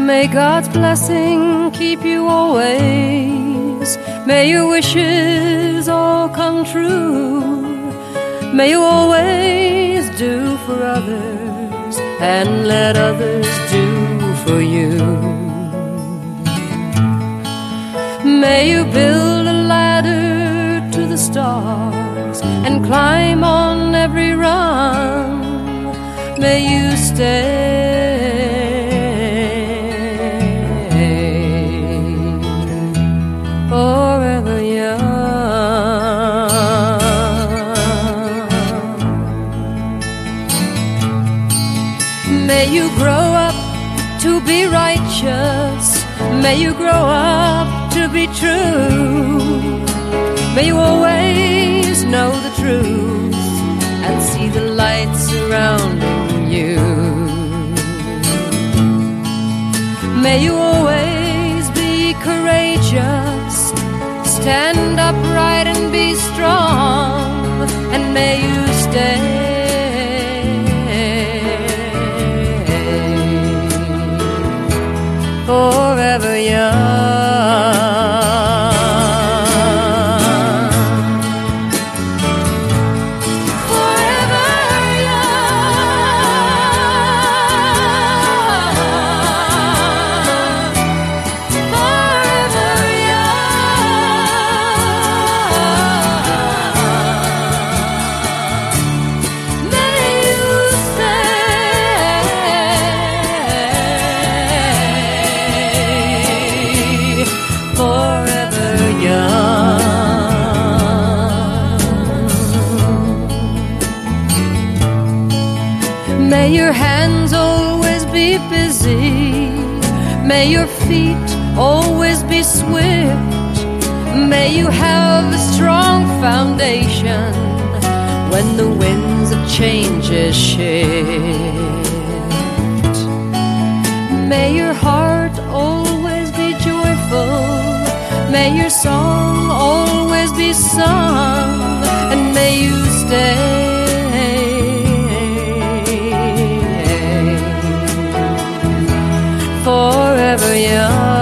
May God's blessing keep you always. May your wishes all come true. May you always do for others and let others do for you. May you build a ladder to the stars and climb on every rung. May you stay forever young. May you grow up to be righteous. May you grow up to be true. May you always know the truth and see the light surrounding you. May you always be courageous, stand upright and be strong, and may you stay forever young. May your hands always be busy. May your feet always be swift. May you have a strong foundation when the winds of change shift. May your heart always be joyful. May your song always be sung. And may you stay forever young.